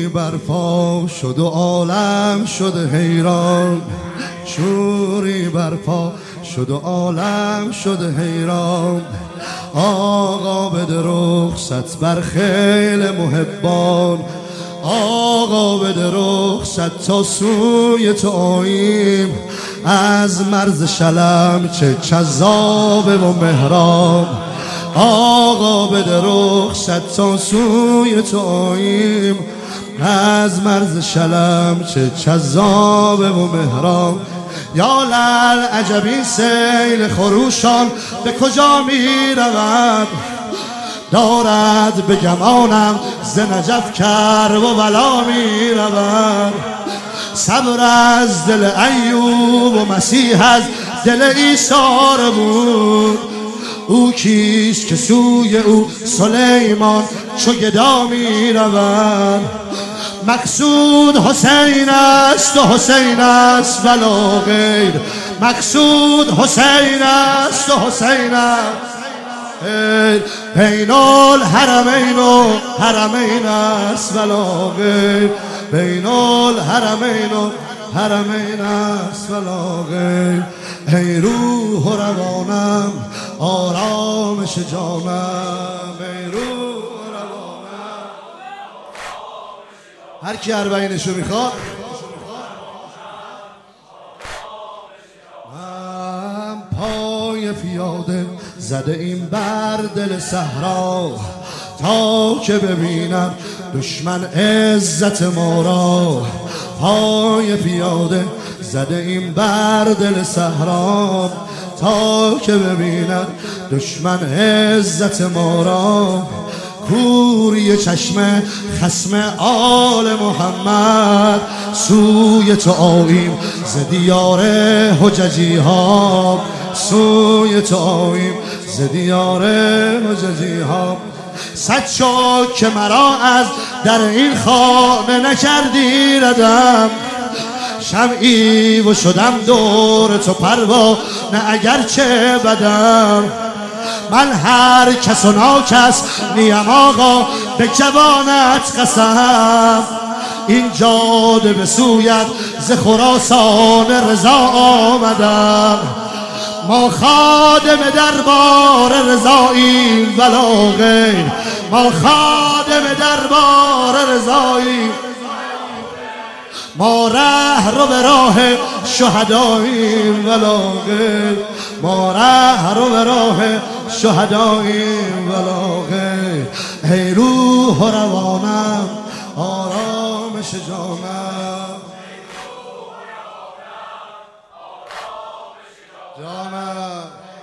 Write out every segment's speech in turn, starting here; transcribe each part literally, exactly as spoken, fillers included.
برپا شد و عالم شد حیران، شوری برپا شد و عالم شد حیران. آقا بده رخصت بر خیل محبان، آقا بده رخصت تا سوی تو آییم. از مرز شلم چه کذابه و مهران، آقا بده رخصت تا سوی تو آییم. از مرز شلم چه کذابه و مهران. یا لل عجبی سیل خروشان به کجا می رود، دارد به گمانم ز نجف کر و بلا می رود. صبر از دل ایوب و مسیح از دل عیسی بود، او کیست که سوی او سلیمان چو گدا می رود. مقصود حسین است و حسین است ولا غیر، مقصود حسین است و حسین است بین الحرمین و حرمین است ولا غیر، بین الحرمین و حرمین است ولا غیر. ای روح و روانم آرامش جانم، ای روح و روانم. هر کی اربعینشو میخواد من پای پیاده زده این بر دل صحرا، تا که ببینم دشمن عزت ما را. پای پیاده زده این بر دل صحرا، تا که ببینم دشمن عزت ما را. کوری چشم خصم آل محمد سوی تو آییم ز دیار حججی ها، سوی تو آییم ز دیار حججی ها. صد شکر که مرا از در این خانه نکردی ردم، شمعی و شدم دور تو پروانه اگرچه بدم. من هر کس و ناکس نیم آقا به جوانت قسم، این جاده به سویت ز خراسان رضا آمدم. ما خادم دربار رضاییم ولا غیر، ما خادم دربار رضاییم. ما ره رو به راه شهداییم ولا غیر، ما ره رو به راه شهداییم ولا غیر. ای روح و روانم آرامش جانم، جانم.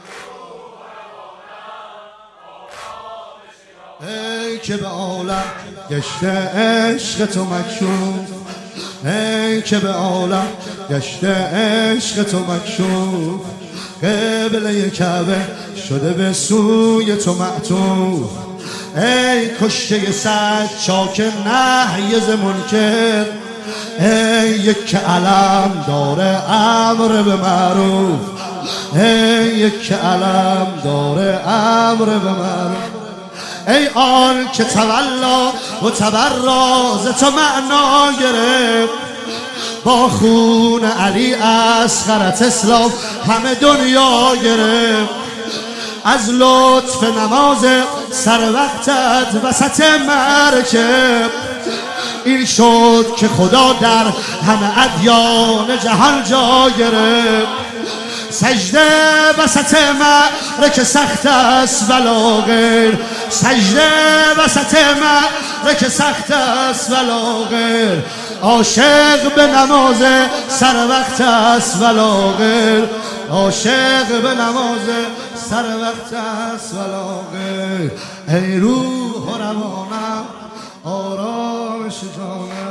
ای که به عالم گشته عشق تو مکشوف، ای که به عالم گشته عشق تو مکشوف. قبله کعبه شده به سوی تو معطوف. ای کشته صد چاک نحی ز منکر، ای یک علم داره امر به معروف، ای یک علم داره امر به معروف. ای آن که تولا و تبرا ز تو معنا گرفت، با خون علی اصغرت اسلام همه دنیا گرفت. از لطف نماز سر وقتت وسط مرکب، این شد که خدا در همه ادیان جهان جا گرفت. سجده وسط معرکه سخت است ولا غیر، سجده وسط معرکه سخت است ولا غیر. عاشق به نماز سر وقت است ولا غیر، عاشق به نماز سر وقت است ولا غیر. ای روح و روانم آرامش جانم.